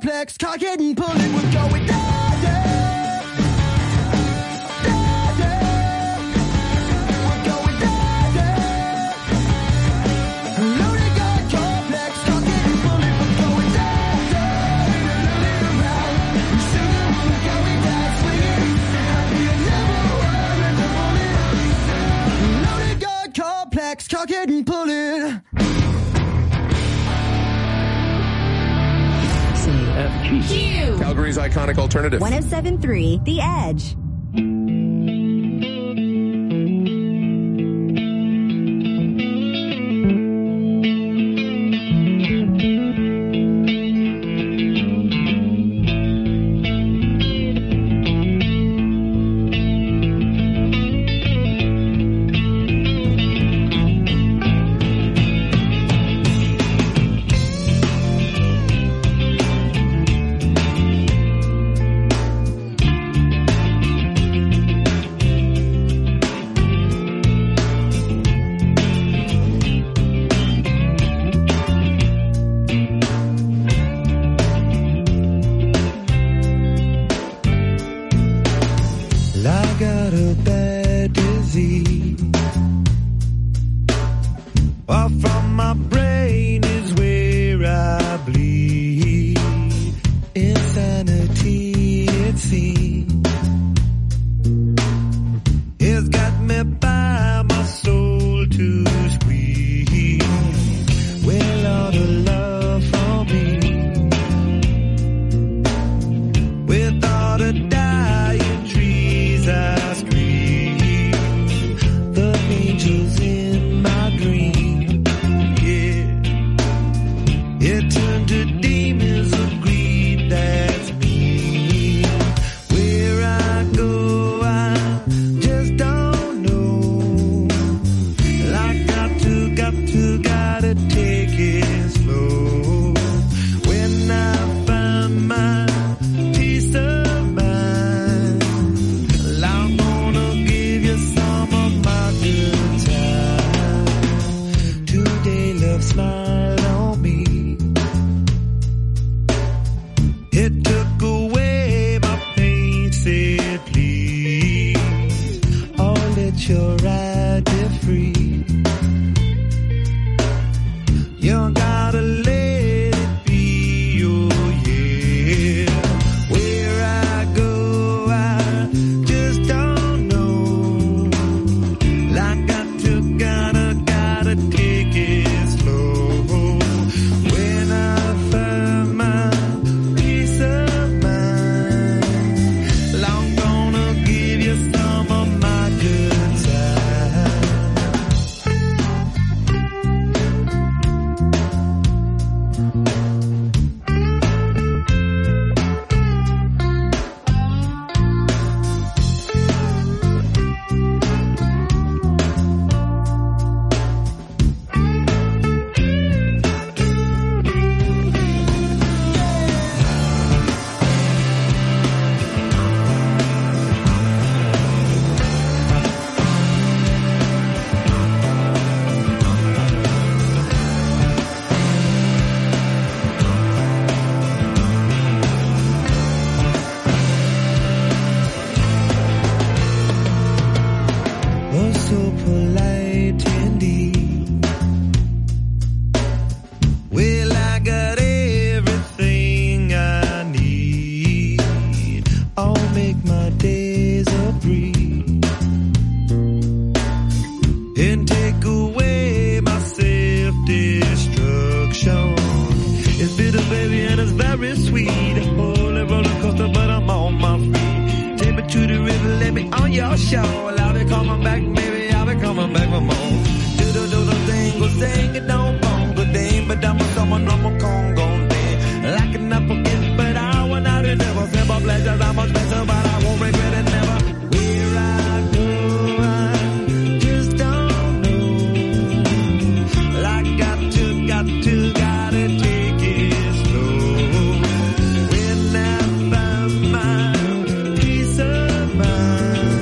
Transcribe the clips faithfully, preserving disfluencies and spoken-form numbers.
complex, cock it and pull it, we're going down, yeah. Down, yeah. We're going down, yeah. Loaded gun complex, cock it and pull it, we're going down, yeah. Load it around, shoot it, we're going down, swing it. You'll never run the bullet. Loaded gun complex, cock it and pull it. Q. Calgary's iconic alternative. one oh seven point three The Edge.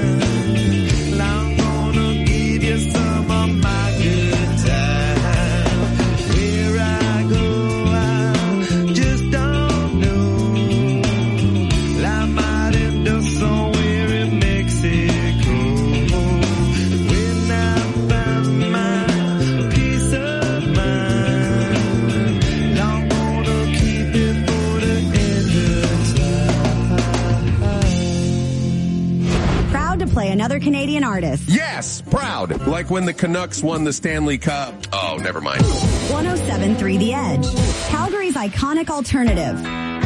Some of my good time. popular Canadian artists. Yes, proud. Like when the Canucks won the Stanley Cup. Oh, never mind. one oh seven point three The Edge, Calgary's iconic alternative.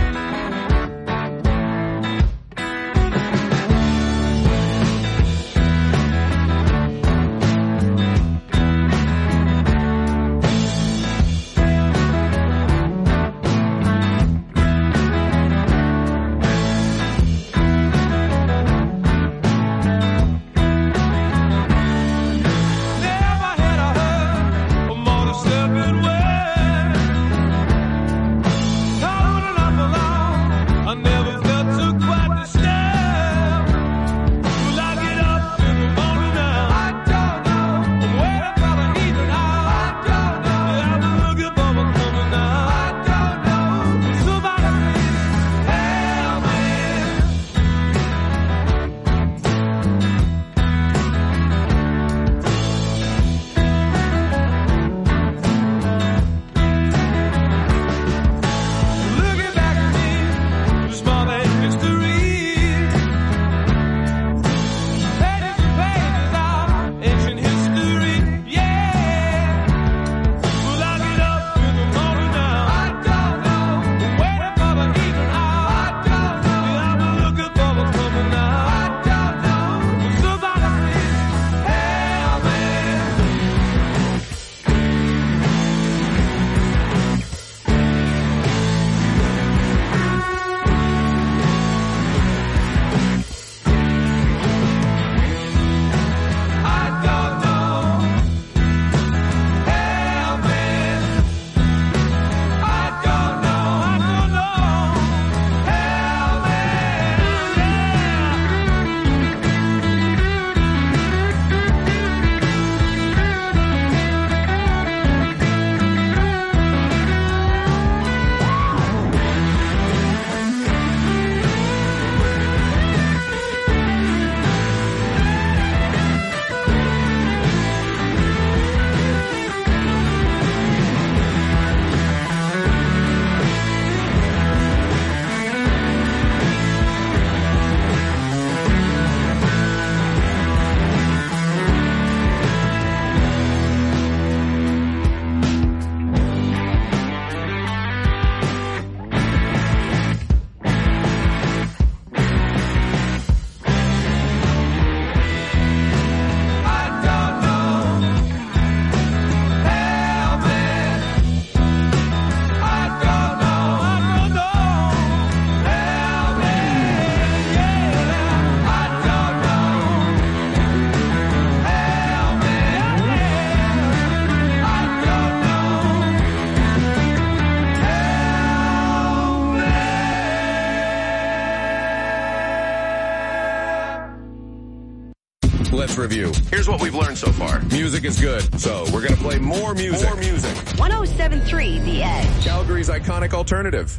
Let's review. Here's what we've learned so far. Music is good, so we're going to play more music. More music. one oh seven point three The Edge, Calgary's iconic alternative.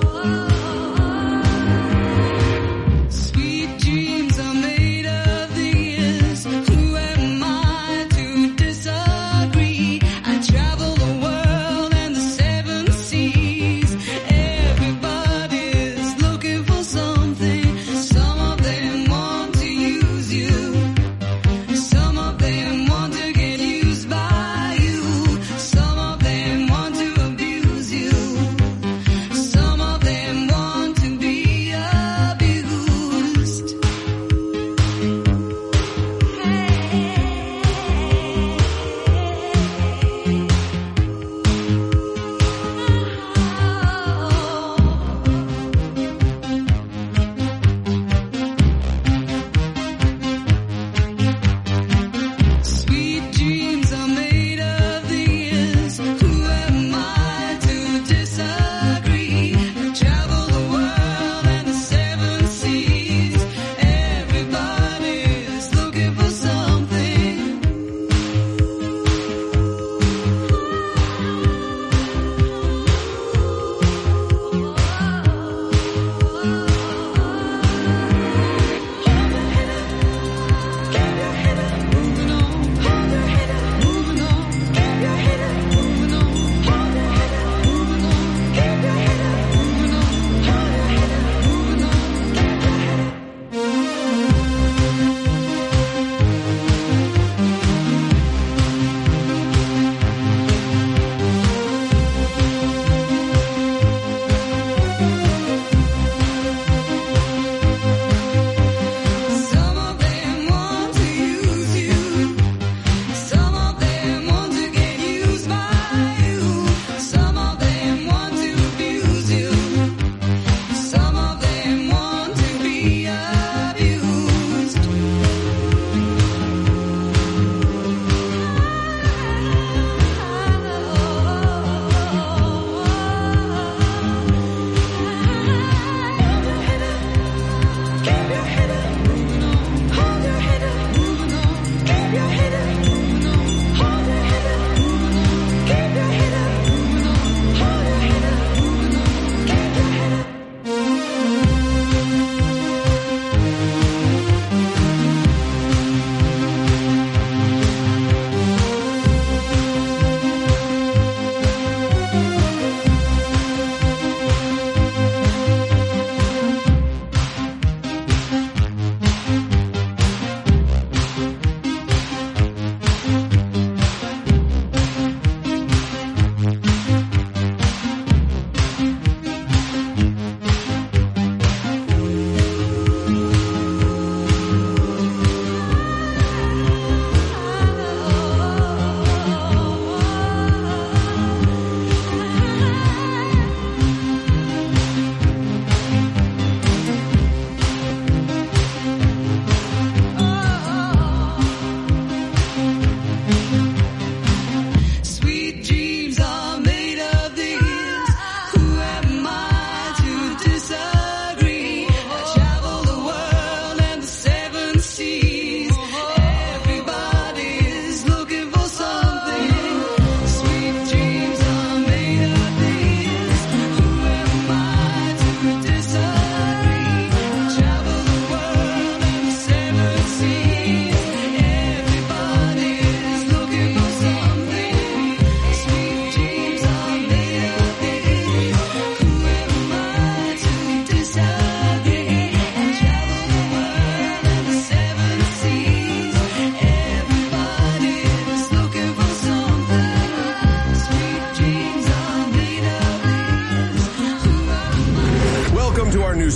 Sweet dreams are made of the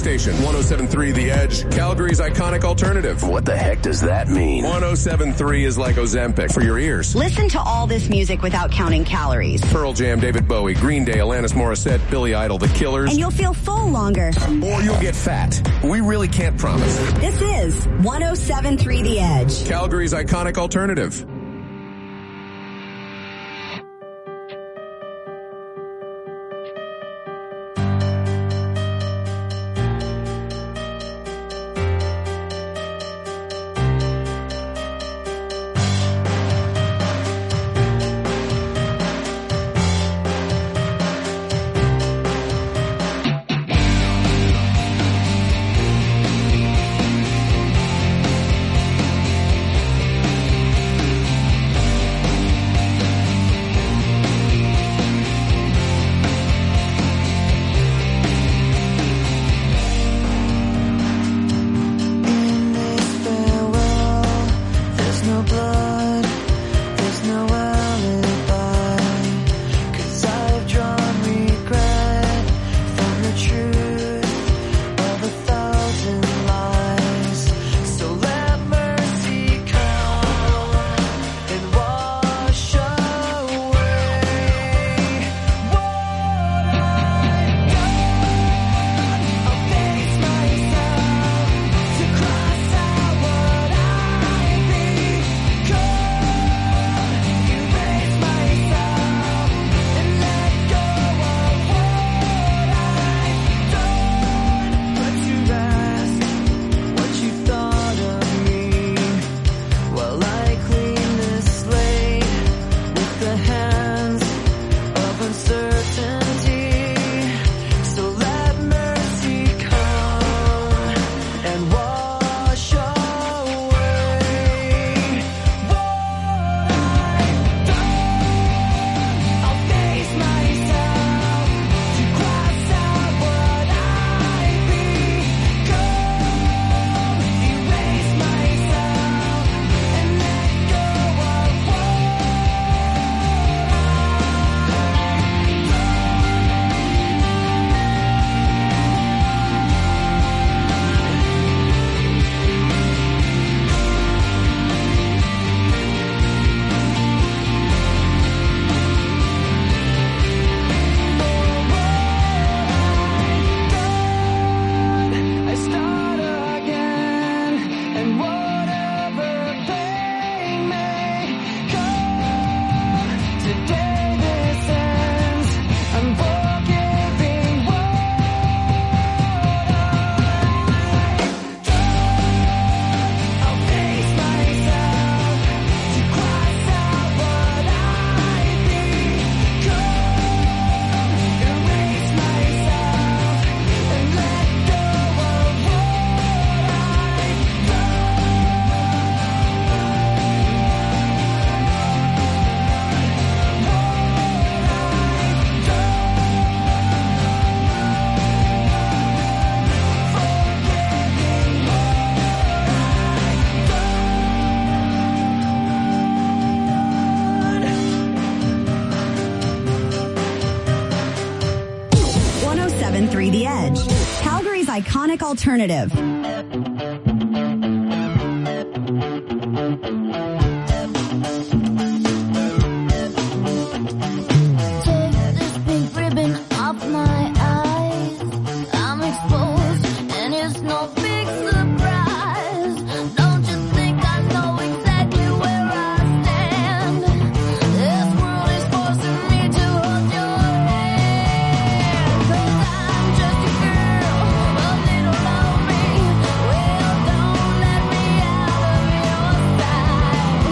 station. one oh seven point three The Edge, Calgary's iconic alternative. What the heck does that mean? one oh seven point three is like Ozempic for your ears. Listen to all this music without counting calories. Pearl Jam, David Bowie, Green Day, Alanis Morissette, Billy Idol, The Killers. And you'll feel full longer. Or you'll get fat. We really can't promise. This is one oh seven point three The Edge. Calgary's iconic alternative. seven three The Edge, Calgary's iconic alternative. Take this pink ribbon off my eyes. I'm exposed and it's no big surprise. Don't you think I know exactly where I stand? This world is forcing me to hold your hand. 'Cause I'm just a girl, a little lonely. Well, don't let me out of your sight.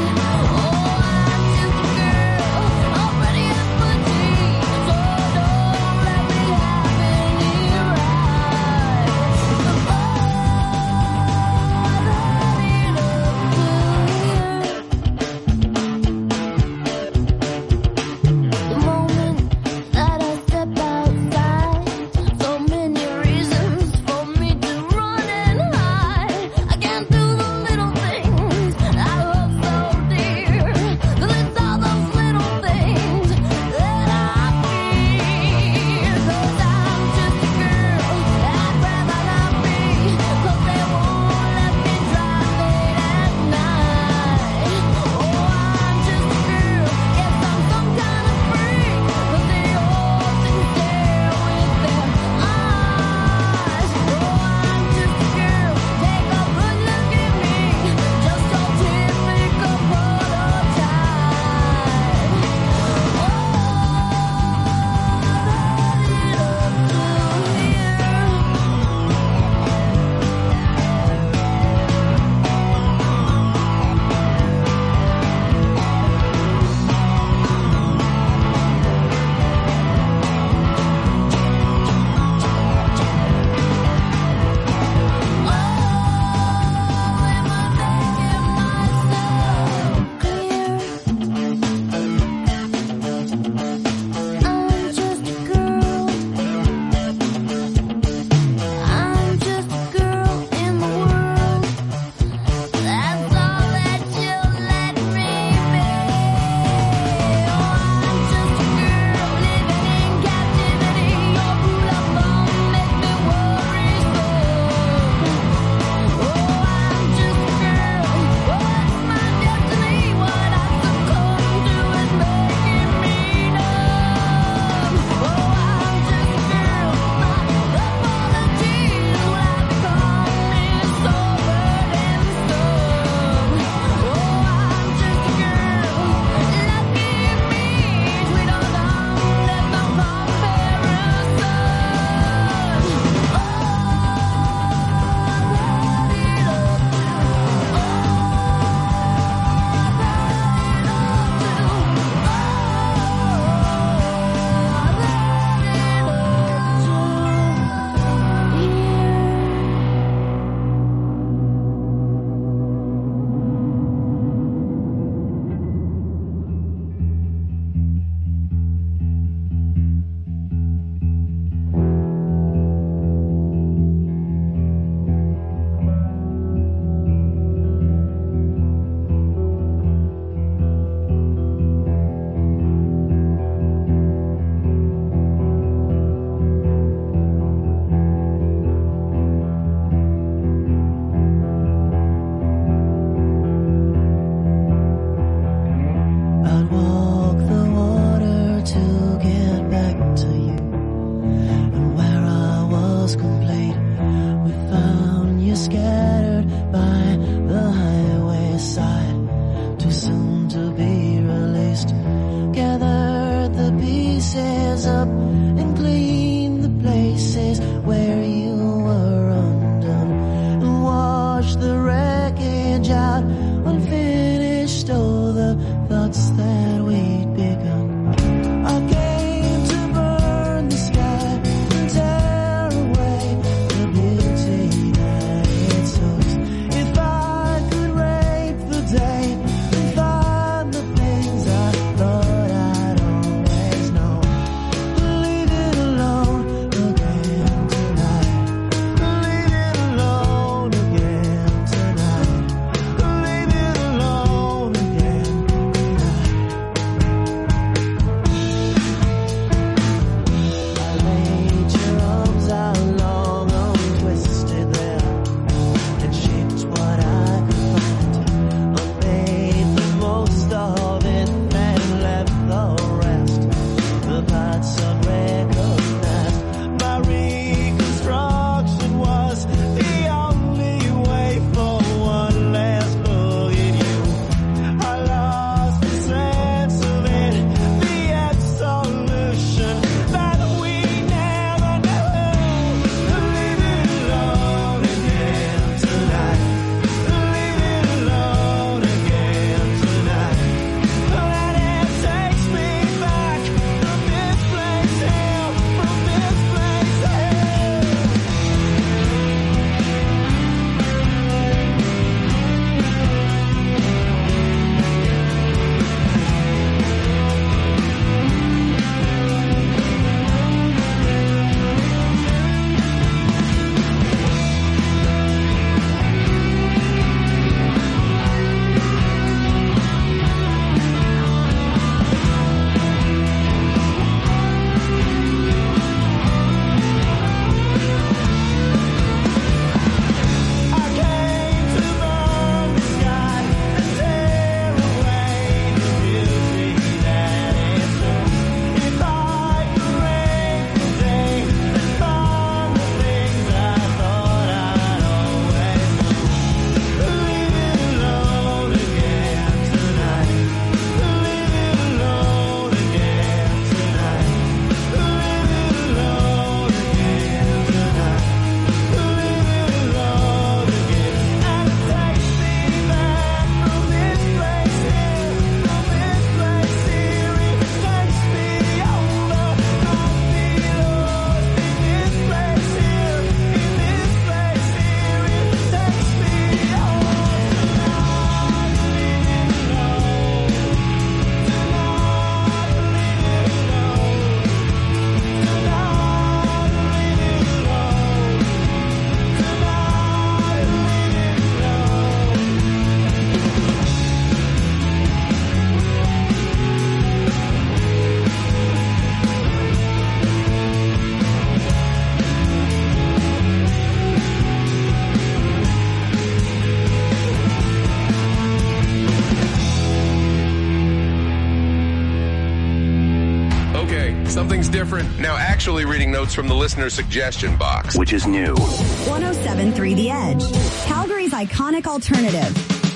Something's different. Now actually reading notes from the listener suggestion box. Which is new. one oh seven point three The Edge, Calgary's iconic alternative.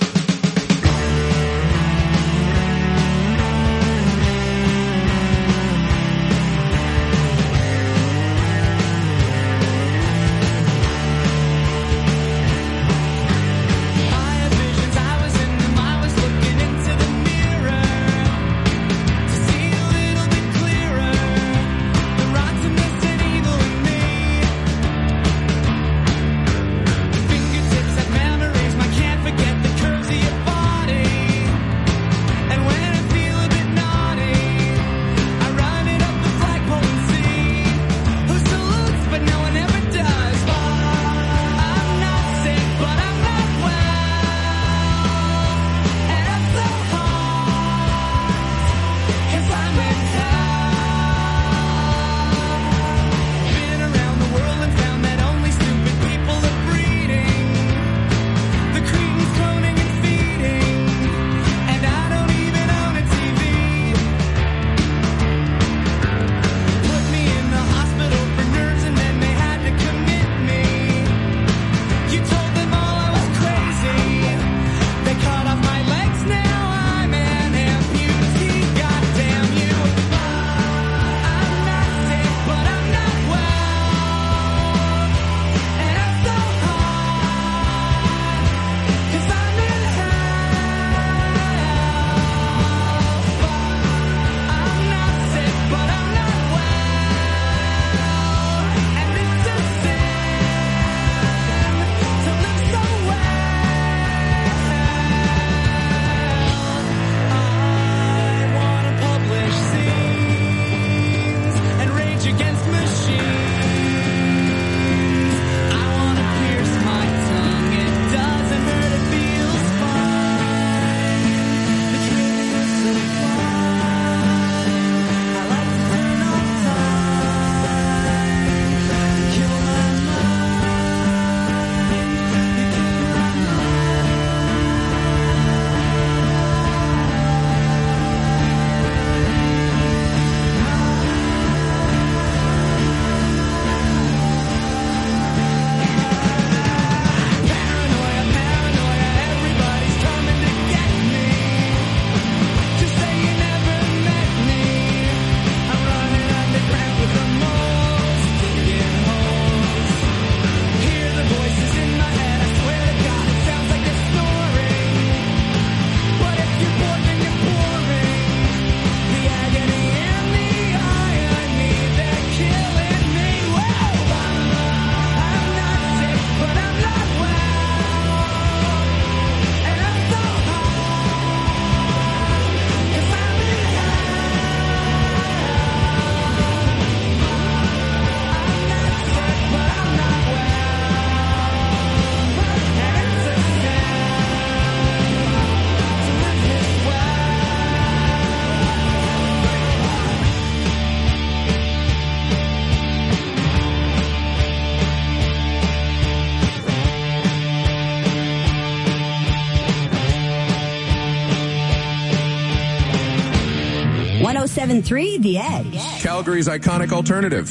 one oh seven point three The Edge, Calgary's iconic alternative.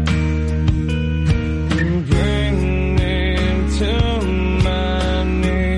Bring me to my knees.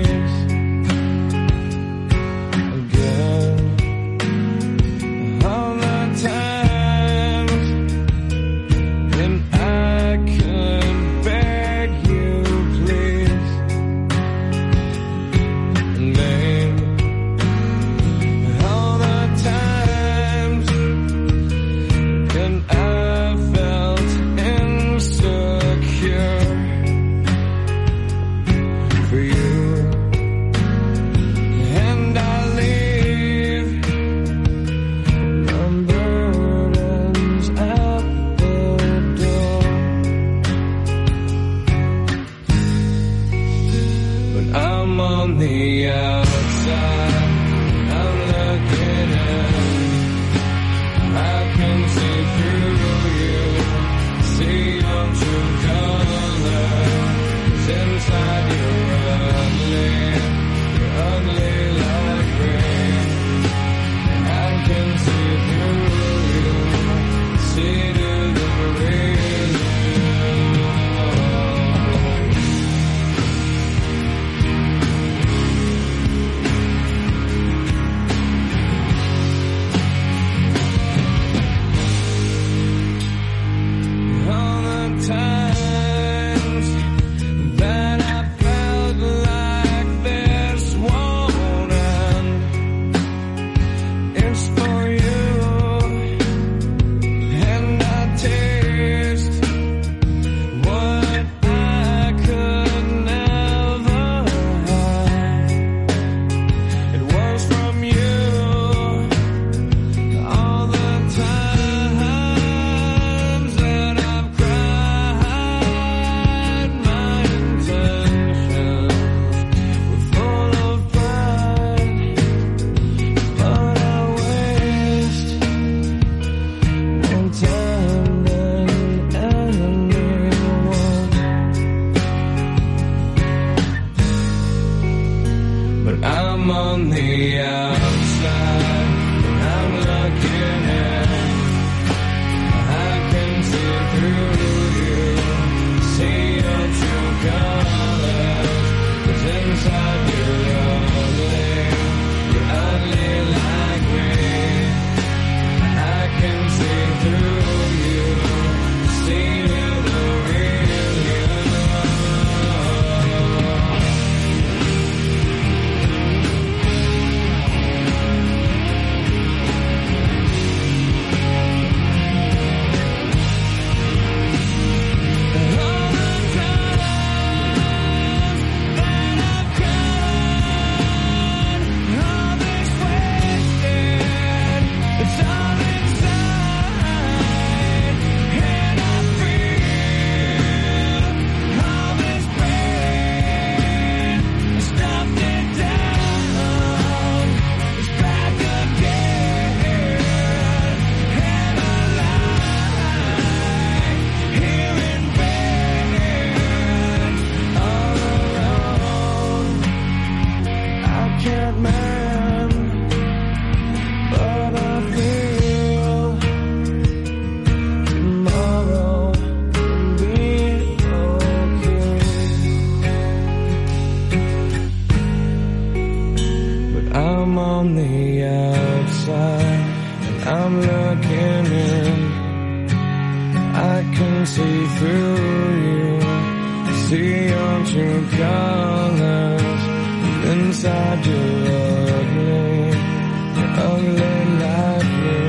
I can see through you, see your true colors. Inside you're ugly, you're ugly like me.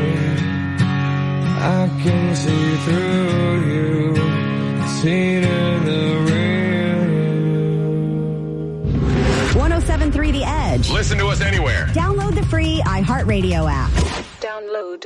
I can see through you, see to the real you. one oh seven point three The Edge. Listen to us anywhere. Download the free iHeartRadio app. Download.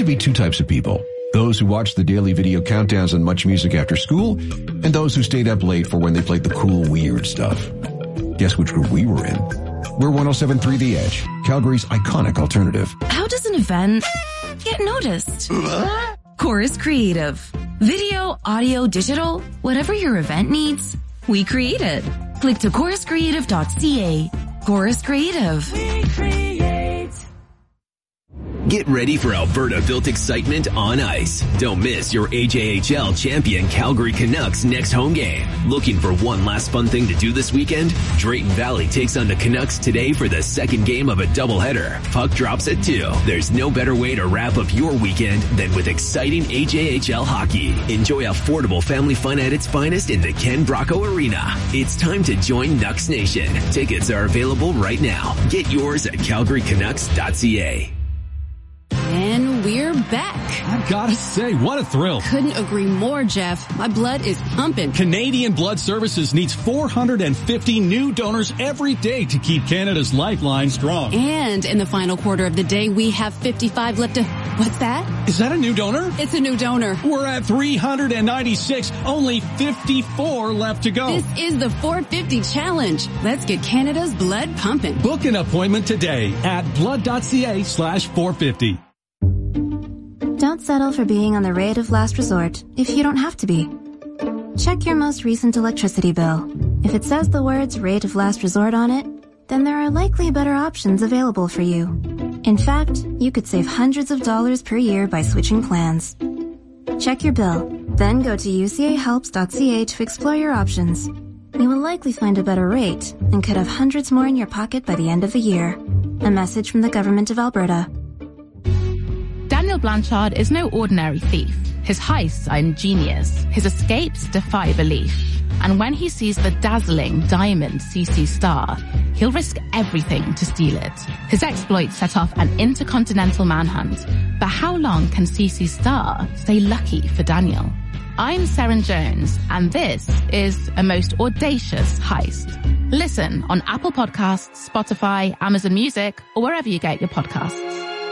be two types of people. Those who watch the daily video countdowns and much music after school, and those who stayed up late for when they played the cool, weird stuff. Guess which group we were in? We're one oh seven point three The Edge, Calgary's iconic alternative. How does an event get noticed? Chorus Creative. Video, audio, digital, whatever your event needs, we create it. Click to chorus creative dot c a. Chorus Creative. We create. Get ready for Alberta-built excitement on ice. Don't miss your A J H L champion Calgary Canucks next home game. Looking for one last fun thing to do this weekend? Drayton Valley takes on the Canucks today for the second game of a doubleheader. Puck drops at two. There's no better way to wrap up your weekend than with exciting A J H L hockey. Enjoy affordable family fun at its finest in the Ken Brocco Arena. It's time to join Nucks Nation. Tickets are available right now. Get yours at calgary canucks dot c a. And we're back. I've got to say, what a thrill. Couldn't agree more, Jeff. My blood is pumping. Canadian Blood Services needs four hundred fifty new donors every day to keep Canada's lifeline strong. And in the final quarter of the day, we have fifty-five left to... What's that? Is that a new donor? It's a new donor. We're at three hundred ninety-six, only fifty-four left to go. This is the four fifty challenge. Let's get Canada's blood pumping. Book an appointment today at blood dot c a slash four fifty. Don't settle for being on the rate of last resort if you don't have to be. Check your most recent electricity bill. If it says the words rate of last resort on it, then there are likely better options available for you. In fact, you could save hundreds of dollars per year by switching plans. Check your bill, then go to u c a helps dot c a to explore your options. You will likely find a better rate and could have hundreds more in your pocket by the end of the year. A message from the Government of Alberta. Daniel Blanchard is no ordinary thief. His heists are ingenious. His escapes defy belief. And when he sees the dazzling diamond C C Star, he'll risk everything to steal it. His exploits set off an intercontinental manhunt. But how long can C C Star stay lucky for Daniel? I'm Seren Jones, and this is a most audacious heist. Listen on Apple Podcasts, Spotify, Amazon Music, or wherever you get your podcasts.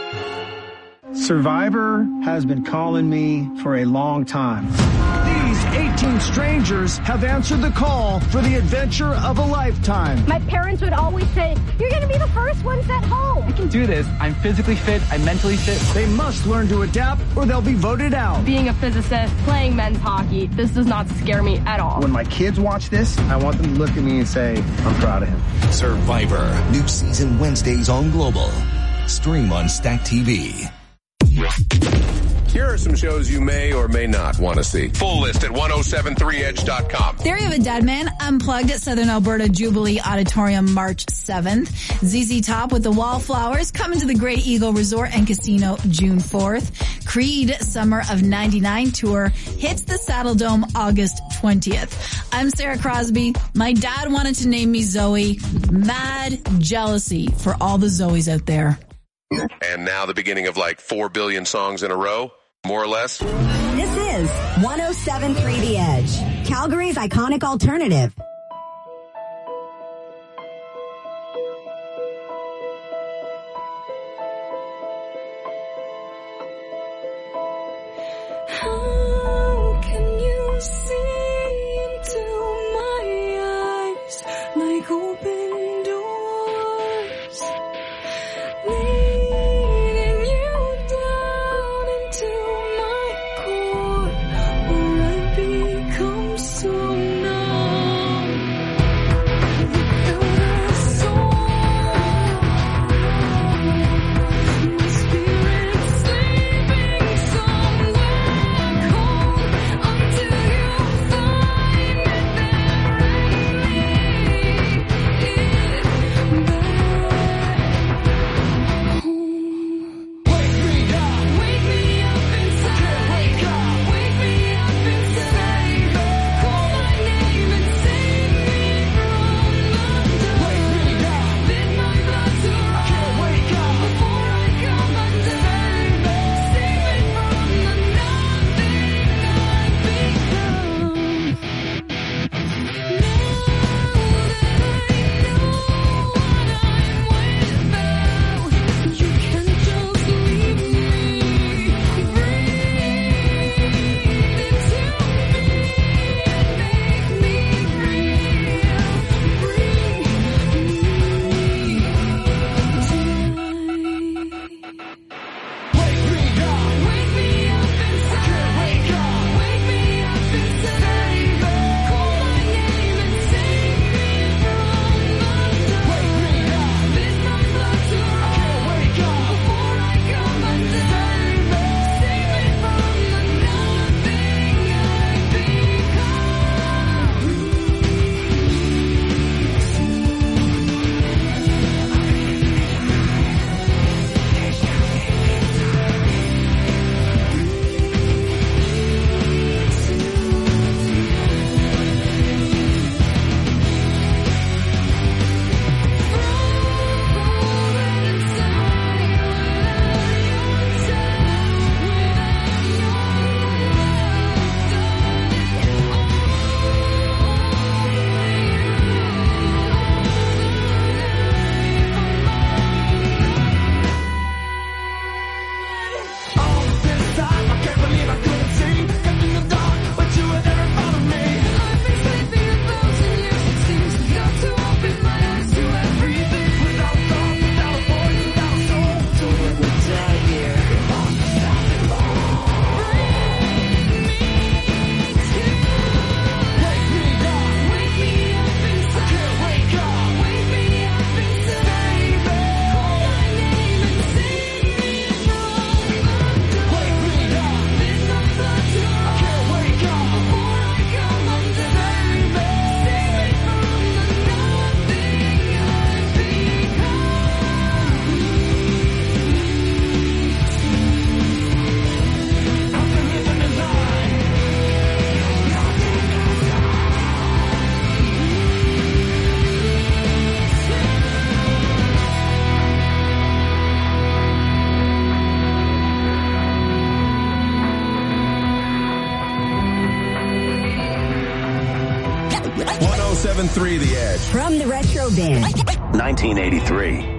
Survivor has been calling me for a long time. These eighteen strangers have answered the call for the adventure of a lifetime. My parents would always say, you're going to be the first one sent home. I can do this. I'm physically fit. I'm mentally fit. They must learn to adapt or they'll be voted out. Being a physicist, playing men's hockey, this does not scare me at all. When my kids watch this, I want them to look at me and say, I'm proud of him. Survivor. New season Wednesdays on Global. Stream on Stack T V. Here are some shows you may or may not want to see. Full list at ten seventy-three edge dot com. There you have it, Dead Man Unplugged at Southern Alberta Jubilee Auditorium March seventh. Z Z Top with the Wallflowers coming to the Great Eagle Resort and Casino June fourth. Creed Summer of ninety-nine tour hits the Saddle Dome August twentieth. I'm Sarah Crosby. My dad wanted to name me Zoe. Mad jealousy for all the Zoes out there. And now the beginning of like four billion songs in a row, more or less. This is one oh seven point three The Edge, Calgary's iconic alternative. How can you see into my eyes like open doors? Leading you down into my core, where I become so numb. Without a soul, my spirit sleeping somewhere cold until you find me there. seven three The Edge. From the Retro Bin. nineteen eighty-three.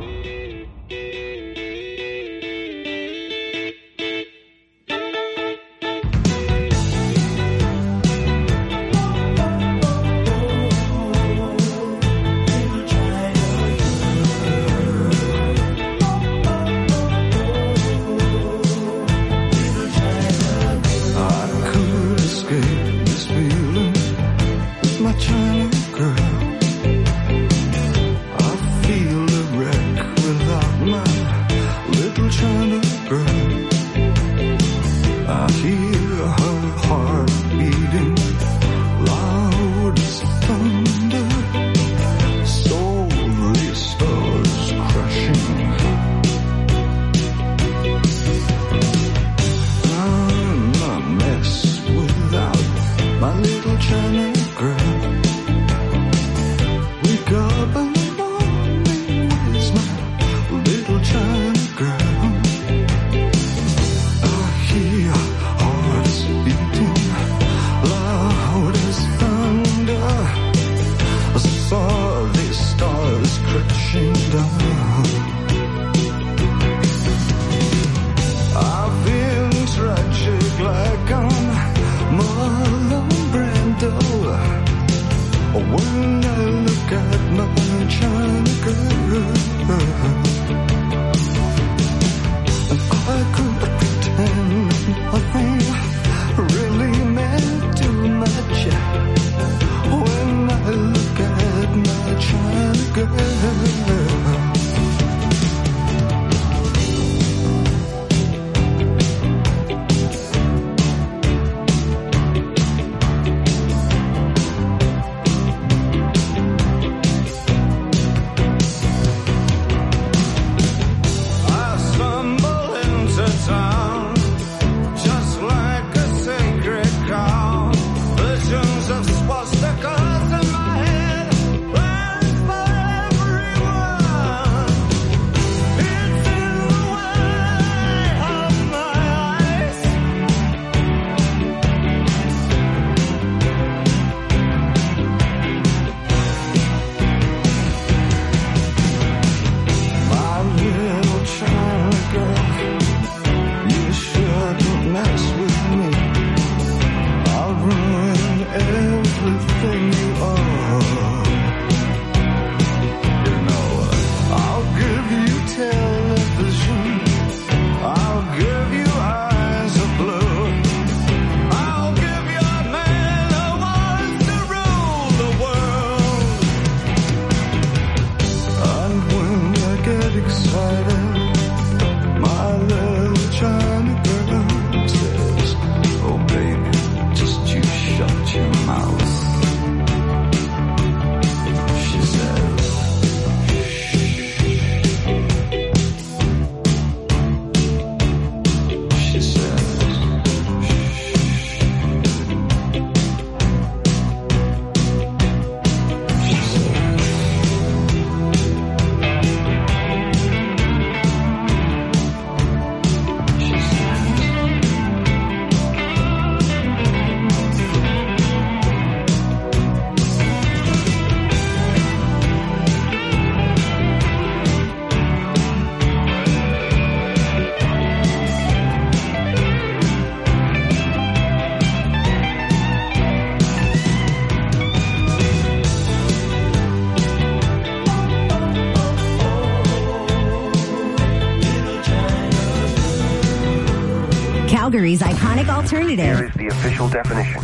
Calgary's iconic alternative. Here is the official definition.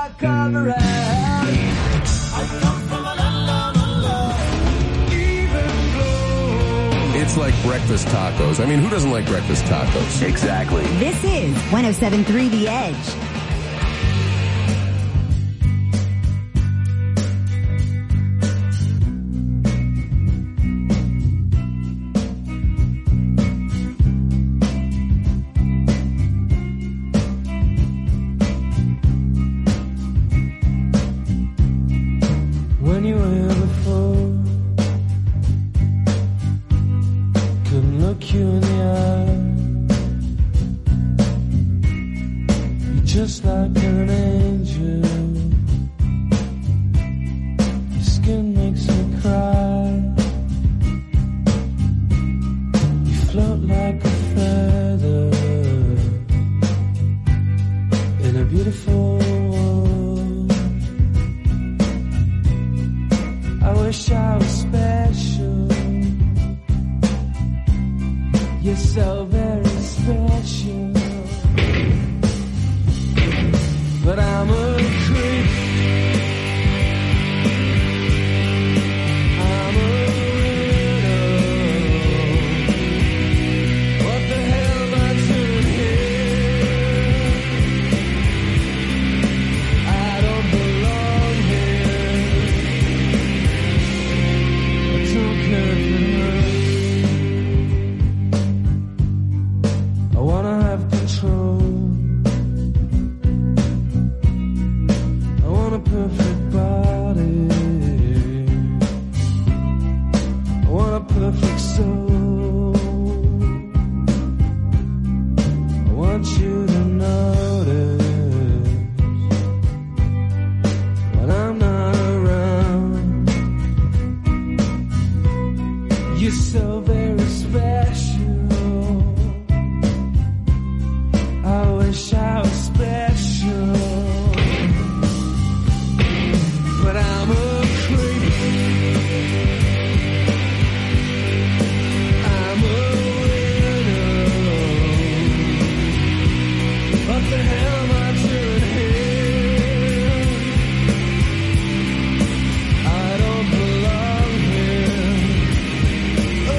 It's like breakfast tacos. I mean, who doesn't like breakfast tacos? Exactly. This is one oh seven point three The Edge. When you were here before, couldn't look you in the eye. You're just like an angel. Your You're so very special, but I'm a creep. I'm a widow. What the hell am I doing here? I don't belong here. I don't care if it hurts. I wanna have control. I want a perfect body. I want a perfect soul. I want you to notice when I'm not around. You're so very special. I wish I was special, but I'm a creep. I'm a widow. What the hell am I doing here? I don't belong here. Oh,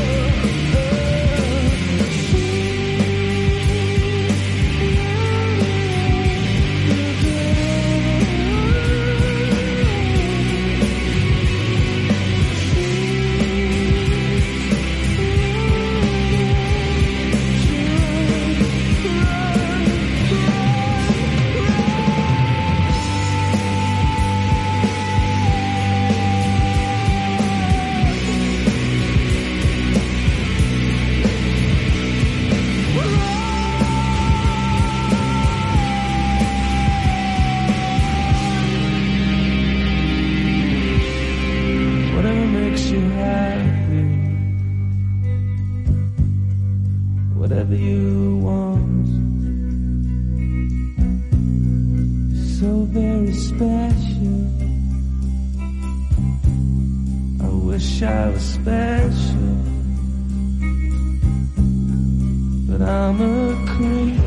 whatever makes you happy, whatever you want. So very special. I wish I was special, but I'm a creep.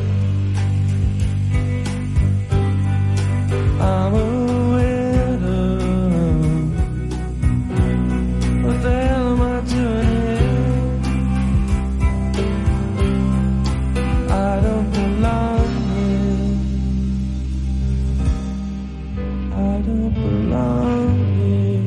I'm a widow. What the hell am I doing here? I don't belong here. I don't belong here.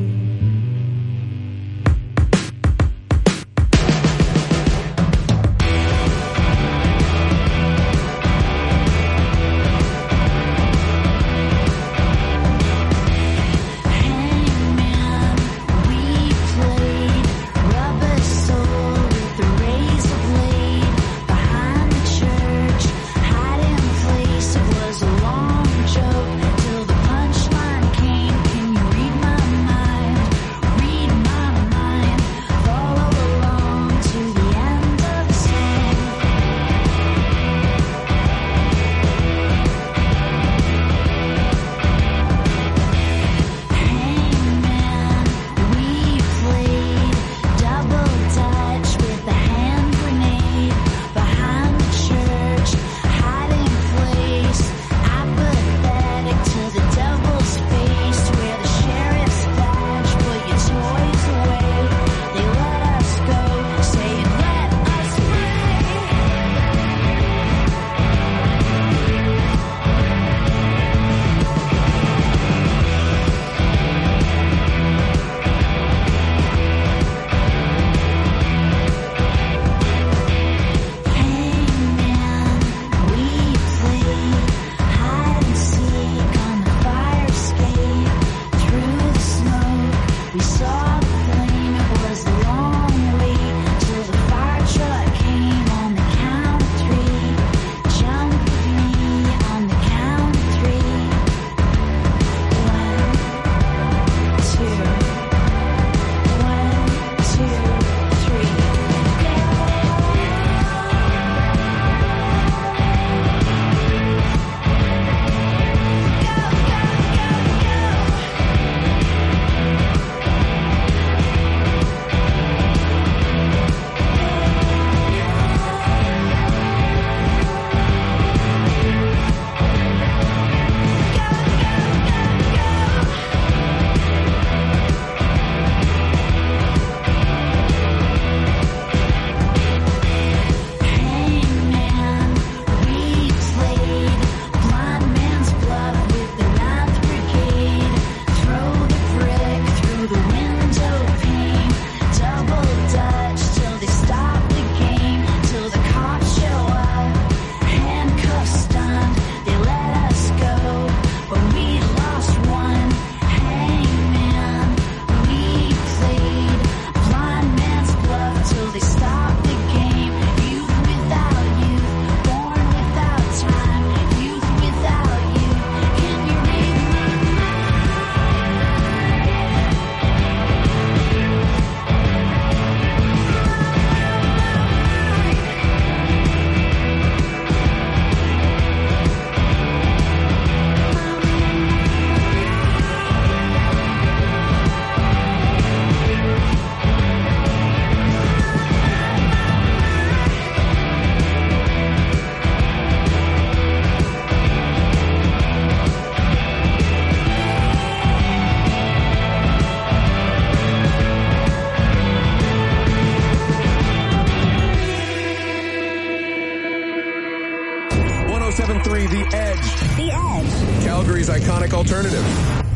three The Edge. The Edge. Calgary's iconic alternative.